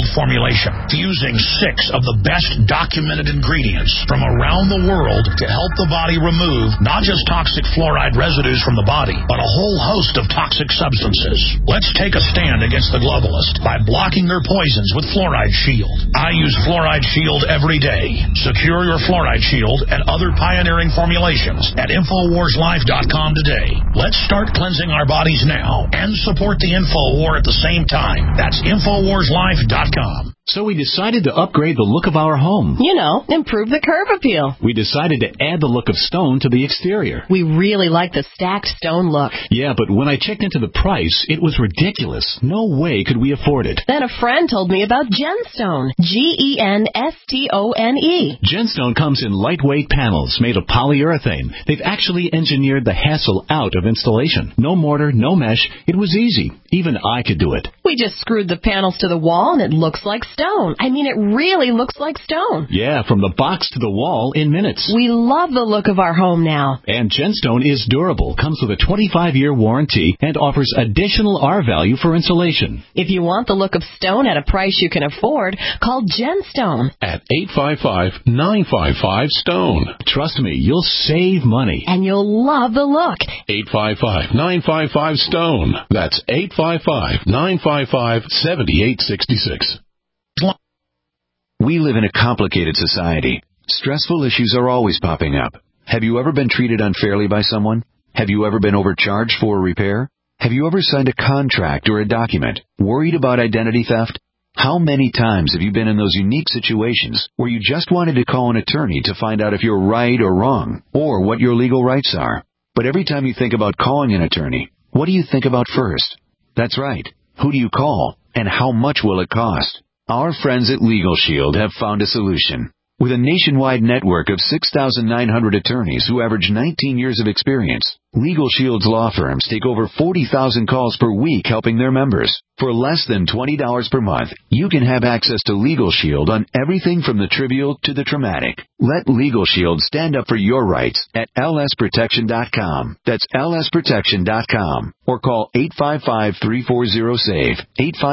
formulation, fusing 6 of the best documented ingredients from around the world to help the body remove not just toxic fluoride residues from the body, but a whole host of toxic substances. Let's take a stand against the globalists by blocking their poisons with Fluoride Shield. I use Fluoride Shield every day. Secure your Fluoride Shield and other pioneering formulations at InfoWarsLife.com today. Let's start cleansing our bodies now and support the InfoWar at the same time. That's InfoWarsLife.com. So we decided to upgrade the look of our home. You know, improve the curb appeal. We decided to add the look of stone to the exterior. We really like the stacked stone look. Yeah, but when I checked into the price, it was ridiculous. No way could we afford it. Then a friend told me about Genstone. Genstone. Genstone comes in lightweight panels made of polyurethane. They've actually engineered the hassle out of installation. No mortar, no mesh. It was easy. Even I could do it. We just screwed the panels to the wall and it looks like stone. I mean, it really looks like stone. Yeah, from the box to the wall in minutes. We love the look of our home now. And Genstone is durable, comes with a 25-year warranty, and offers additional R value for insulation. If you want the look of stone at a price you can afford, call Genstone. At 855-955-STONE. Trust me, you'll save money. And you'll love the look. 855-955-STONE. That's 855-955-7866. We live in a complicated society. Stressful issues are always popping up. Have you ever been treated unfairly by someone? Have you ever been overcharged for a repair? Have you ever signed a contract or a document? Worried about identity theft? How many times have you been in those unique situations where you just wanted to call an attorney to find out if you're right or wrong, or what your legal rights are? But every time you think about calling an attorney, what do you think about first? That's right. Who do you call, and how much will it cost? Our friends at Legal Shield have found a solution. With a nationwide network of 6,900 attorneys who average 19 years of experience, Legal Shield's law firms take over 40,000 calls per week helping their members. For less than $20 per month, you can have access to Legal Shield on everything from the trivial to the traumatic. Let Legal Shield stand up for your rights at lsprotection.com. That's lsprotection.com. Or call 855-340-SAVE,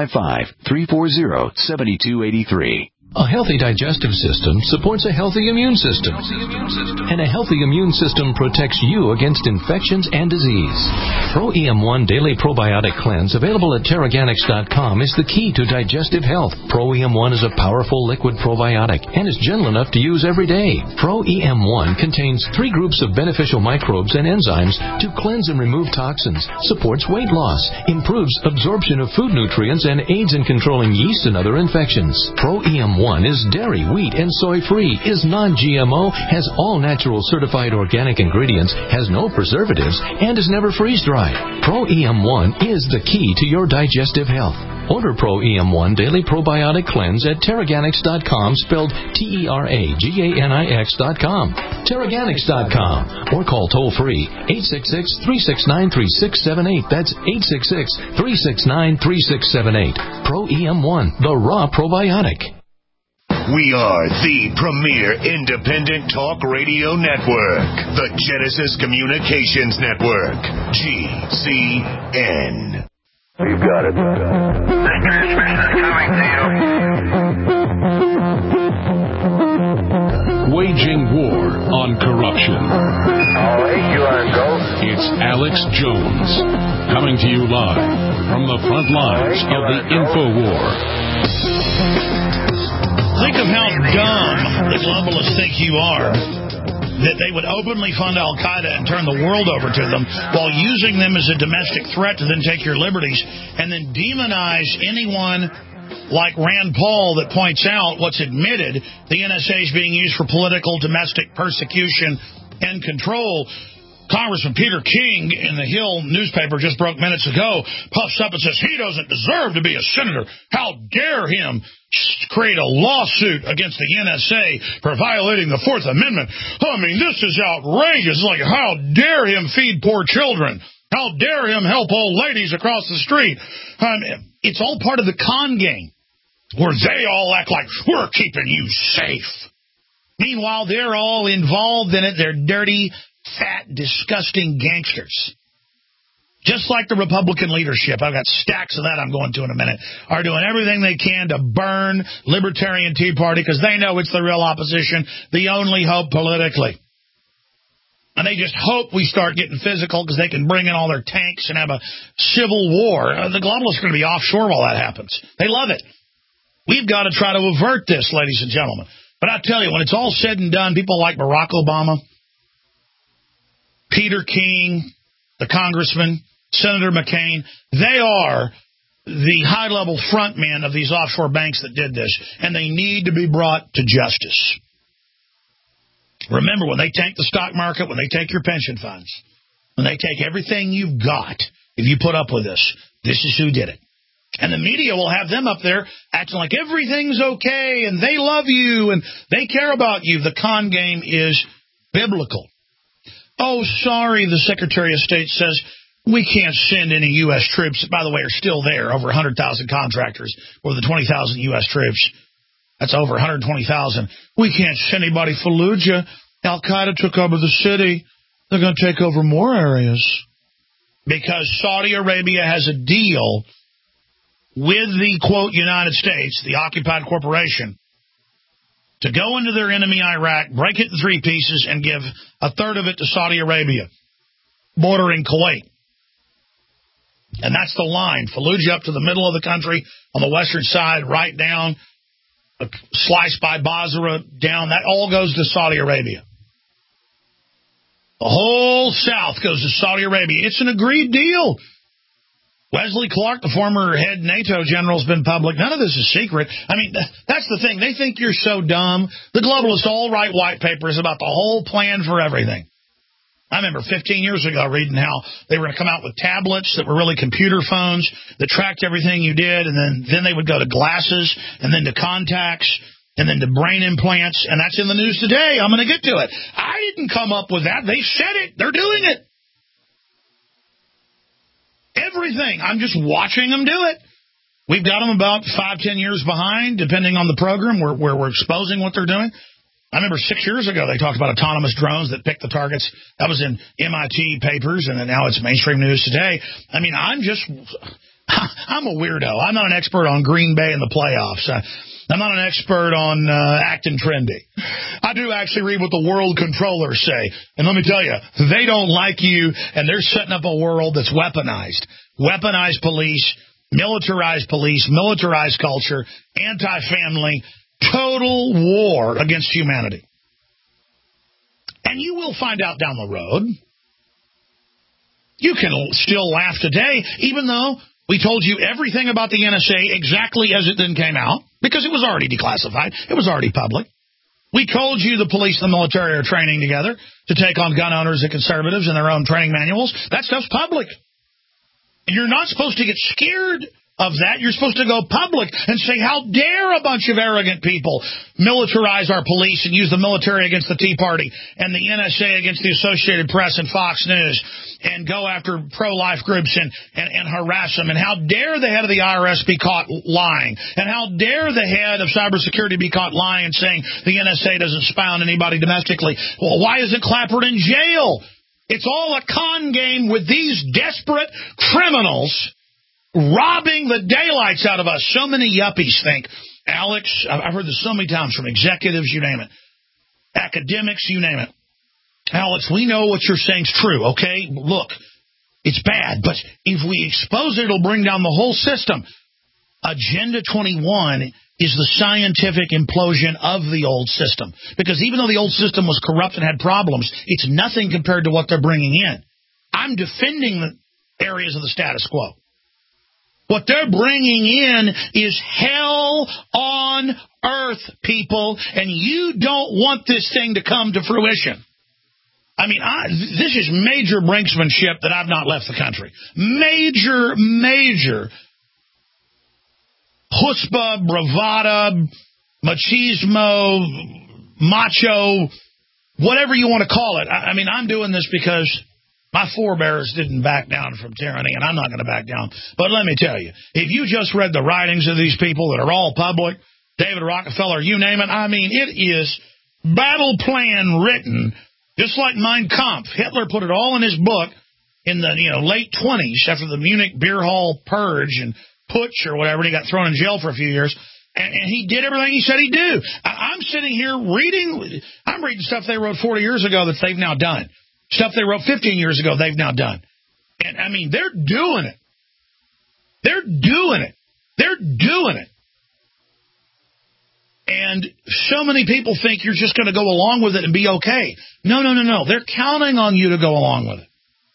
855-340-7283. A healthy digestive system supports a healthy immune system. And a healthy immune system protects you against infections and disease. Pro EM1 Daily Probiotic Cleanse, available at Teraganix.com, is the key to digestive health. Pro EM1 is a powerful liquid probiotic and is gentle enough to use every day. Pro EM1 contains 3 groups of beneficial microbes and enzymes to cleanse and remove toxins, supports weight loss, improves absorption of food nutrients, and aids in controlling yeast and other infections. Pro EM1 is dairy, wheat, and soy-free, is non-GMO, has all natural certified organic ingredients, has no preservatives, and is never freeze-dried. Pro EM1 is the key to your digestive health. Order Pro EM1 Daily Probiotic Cleanse at Teraganix.com, spelled Teraganix.com. Teraganix.com. Or call toll-free 866-369-3678. That's 866-369-3678. Pro EM1, the raw probiotic. We are the premier independent talk radio network, the Genesis Communications Network, GCN. You got it. Waging war on corruption. All right, you are go. It's Alex Jones, coming to you live from the front lines of the InfoWar. Think of how dumb the globalists think you are, that they would openly fund Al-Qaeda and turn the world over to them while using them as a domestic threat to then take your liberties, and then demonize anyone like Rand Paul that points out what's admitted, the NSA is being used for political domestic persecution and control. Congressman Peter King in the Hill newspaper just broke minutes ago, puffs up and says he doesn't deserve to be a senator. How dare him create a lawsuit against the NSA for violating the Fourth Amendment? I mean, this is outrageous. Like, how dare him feed poor children? How dare him help old ladies across the street? It's all part of the con game where they all act like we're keeping you safe. Meanwhile, they're all involved in it. They're dirty, fat, disgusting gangsters. just like the Republican leadership, I've got stacks of that I'm going to in a minute, are doing everything they can to burn Libertarian Tea Party because they know it's the real opposition, the only hope politically. And they just hope we start getting physical because they can bring in all their tanks and have a civil war. The globalists are going to be offshore while that happens. They love it. We've got to try to avert this, ladies and gentlemen. But I tell you, when it's all said and done, people like Barack Obama, Peter King, the congressman, Senator McCain, they are the high-level front men of these offshore banks that did this, and they need to be brought to justice. Remember, when they tank the stock market, when they take your pension funds, when they take everything you've got, if you put up with this is who did it. And the media will have them up there acting like everything's okay and they love you and they care about you. The con game is biblical. Oh, sorry, the Secretary of State says we can't send any U.S. troops. By the way, are still there, over 100,000 contractors, or the 20,000 U.S. troops. That's over 120,000. We can't send anybody Fallujah. Al-Qaeda took over the city. They're going to take over more areas. Because Saudi Arabia has a deal with the, quote, United States, the occupied corporation, to go into their enemy Iraq, break it in three pieces, and give a third of it to Saudi Arabia, bordering Kuwait. And that's the line. Fallujah up to the middle of the country, on the western side, right down, sliced by Basra, down. That all goes to Saudi Arabia. The whole south goes to Saudi Arabia. It's an agreed deal. Wesley Clark, the former head NATO general, has been public. None of this is secret. I mean, that's the thing. They think you're so dumb. The globalists all write white papers about the whole plan for everything. I remember 15 years ago reading how they were going to come out with tablets that were really computer phones that tracked everything you did, and then they would go to glasses, and then to contacts, and then to brain implants, and that's in the news today. I'm going to get to it. I didn't come up with that. They said it. They're doing it. Everything. I'm just watching them do it. We've got them about 5-10 years behind, depending on the program, where we're exposing what they're doing. I remember 6 years ago they talked about autonomous drones that pick the targets. That was in MIT papers, and now it's mainstream news today. I mean, I'm a weirdo. I'm not an expert on Green Bay and the playoffs. I'm not an expert on acting trendy. I do actually read what the world controllers say. And let me tell you, they don't like you, and they're setting up a world that's weaponized. Weaponized police, militarized culture, anti-family, total war against humanity. And you will find out down the road. You can still laugh today, even though we told you everything about the NSA exactly as it then came out, because it was already declassified. It was already public. We told you the police and the military are training together to take on gun owners and conservatives in their own training manuals. That stuff's public. And you're not supposed to get scared of that. You're supposed to go public and say, how dare a bunch of arrogant people militarize our police and use the military against the Tea Party and the NSA against the Associated Press and Fox News and go after pro-life groups and harass them. And how dare the head of the IRS be caught lying? And how dare the head of cybersecurity be caught lying and saying the NSA doesn't spy on anybody domestically? Well, why isn't Clapper in jail? It's all a con game with these desperate criminals robbing the daylights out of us. So many yuppies think, Alex, I've heard this so many times from executives, you name it, academics, you name it. Alex, we know what you're saying is true, okay? Look, it's bad, but if we expose it, it'll bring down the whole system. Agenda 21 is the scientific implosion of the old system. Because even though the old system was corrupt and had problems, it's nothing compared to what they're bringing in. I'm defending the areas of the status quo. What they're bringing in is hell on earth, people, and you don't want this thing to come to fruition. I mean, this is major brinksmanship that I've not left the country. Major chutzpah, bravada, machismo, macho, whatever you want to call it. I mean, I'm doing this because my forebears didn't back down from tyranny, and I'm not going to back down. But let me tell you, if you just read the writings of these people that are all public, David Rockefeller, you name it, I mean, it is battle plan written, just like Mein Kampf. Hitler put it all in his book, in the late 20s after the Munich beer hall purge and putsch or whatever, and he got thrown in jail for a few years. And he did everything he said he'd do. I'm sitting here reading stuff they wrote 40 years ago that they've now done. Stuff they wrote 15 years ago they've now done. And, I mean, they're doing it. They're doing it. They're doing it. And so many people think you're just going to go along with it and be okay. No. They're counting on you to go along with it.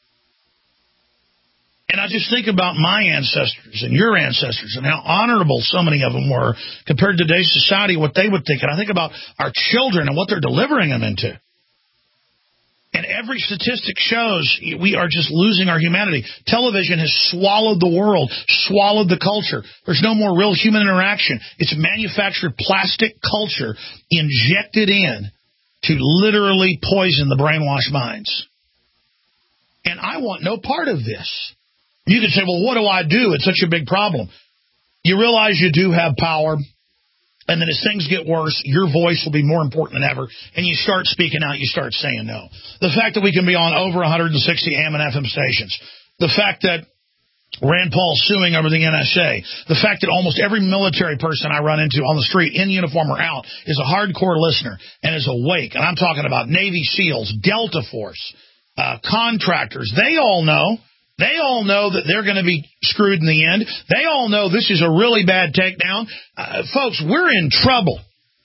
And I just think about my ancestors and your ancestors and how honorable so many of them were compared to today's society, what they would think. And I think about our children and what they're delivering them into. And every statistic shows we are just losing our humanity. Television has swallowed the world, swallowed the culture. There's no more real human interaction. It's manufactured plastic culture injected in to literally poison the brainwashed minds. And I want no part of this. You can say, well, what do I do? It's such a big problem. You realize you do have power, and then as things get worse, your voice will be more important than ever, and you start speaking out, you start saying no. The fact that we can be on over 160 AM and FM stations, the fact that Rand Paul's suing over the NSA, the fact that almost every military person I run into on the street, in uniform or out, is a hardcore listener and is awake. And I'm talking about Navy SEALs, Delta Force, contractors. They all know. They all know that they're going to be screwed in the end. They all know this is a really bad takedown. Folks, we're in trouble.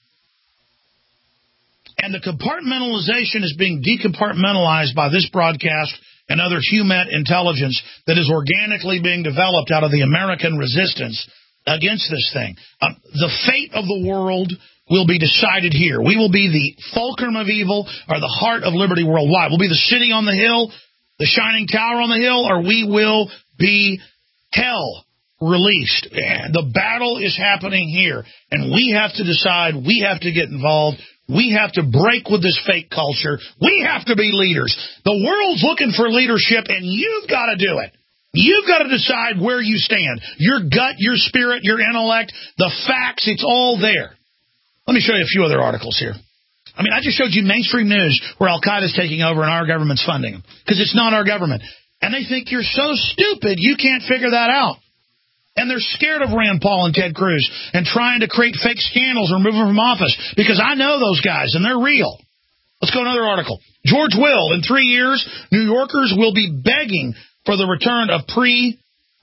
And the compartmentalization is being decompartmentalized by this broadcast and other HUMET intelligence that is organically being developed out of the American resistance against this thing. The fate of the world will be decided here. We will be the fulcrum of evil or the heart of liberty worldwide. We'll be the city on the hill, the shining tower on the hill, or we will be hell released. The battle is happening here, and we have to decide. We have to get involved. We have to break with this fake culture. We have to be leaders. The world's looking for leadership, and you've got to do it. You've got to decide where you stand. Your gut, your spirit, your intellect, the facts, it's all there. Let me show you a few other articles here. I mean, I just showed you mainstream news where Al-Qaeda's taking over and our government's funding them because it's not our government. And they think you're so stupid you can't figure that out. And they're scared of Rand Paul and Ted Cruz and trying to create fake scandals or remove them from office because I know those guys and they're real. Let's go to another article. George Will, in 3 years, New Yorkers will be begging for the return of pre-de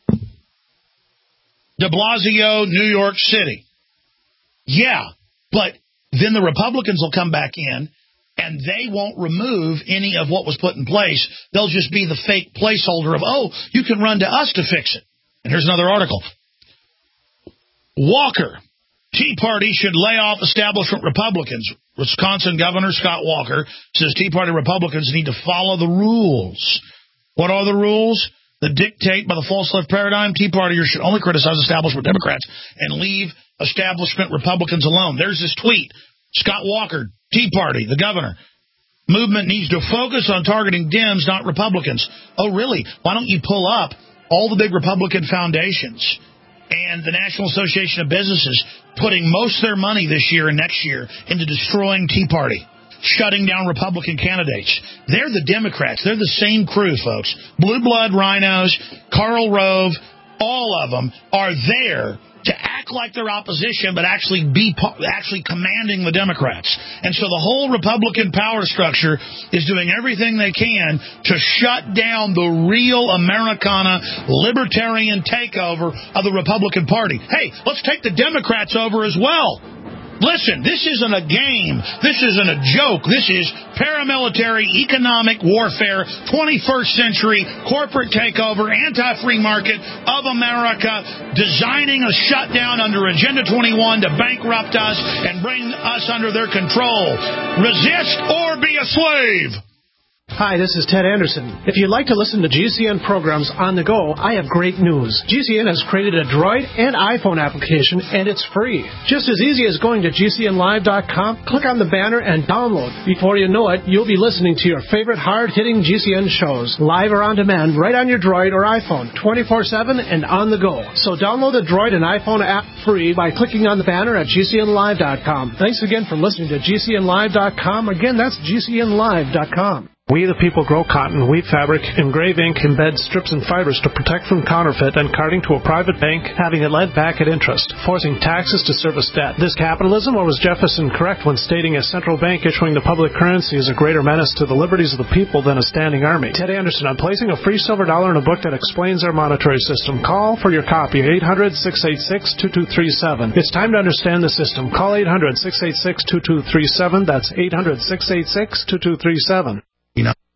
Blasio New York City. Yeah, but then the Republicans will come back in, and they won't remove any of what was put in place. They'll just be the fake placeholder of, oh, you can run to us to fix it. And here's another article. Walker, Tea Party should lay off establishment Republicans. Wisconsin Governor Scott Walker says Tea Party Republicans need to follow the rules. What are the rules? The dictate by the false left paradigm. Tea Partiers should only criticize establishment Democrats and leave establishment Republicans alone. There's this tweet. Scott Walker, Tea Party, the governor. Movement needs to focus on targeting Dems, not Republicans. Oh, really? Why don't you pull up all the big Republican foundations and the National Association of Businesses putting most of their money this year and next year into destroying Tea Party, shutting down Republican candidates. They're the Democrats. They're the same crew, folks. Blue blood rhinos, Karl Rove, all of them are there to act like they're opposition, but actually commanding the Democrats. And so the whole Republican power structure is doing everything they can to shut down the real Americana libertarian takeover of the Republican Party. Hey, let's take the Democrats over as well. Listen, this isn't a game. This isn't a joke. This is paramilitary economic warfare, 21st century corporate takeover, anti-free market of America, designing a shutdown under Agenda 21 to bankrupt us and bring us under their control. Resist or be a slave. Hi, this is Ted Anderson. If you'd like to listen to GCN programs on the go, I have great news. GCN has created a Droid and iPhone application, and it's free. Just as easy as going to GCNlive.com, click on the banner, and download. Before you know it, you'll be listening to your favorite hard-hitting GCN shows, live or on demand, right on your Droid or iPhone, 24/7 and on the go. So download the Droid and iPhone app free by clicking on the banner at GCNlive.com. Thanks again for listening to GCNlive.com. Again, that's GCNlive.com. We the people grow cotton, weave fabric, engrave ink, embed strips and fibers to protect from counterfeit and carting to a private bank, having it led back at interest, forcing taxes to service debt. This capitalism, or was Jefferson correct when stating a central bank issuing the public currency is a greater menace to the liberties of the people than a standing army? Ted Anderson, I'm placing a free silver dollar in a book that explains our monetary system. Call for your copy, 800-686-2237. It's time to understand the system. Call 800-686-2237. That's 800-686-2237.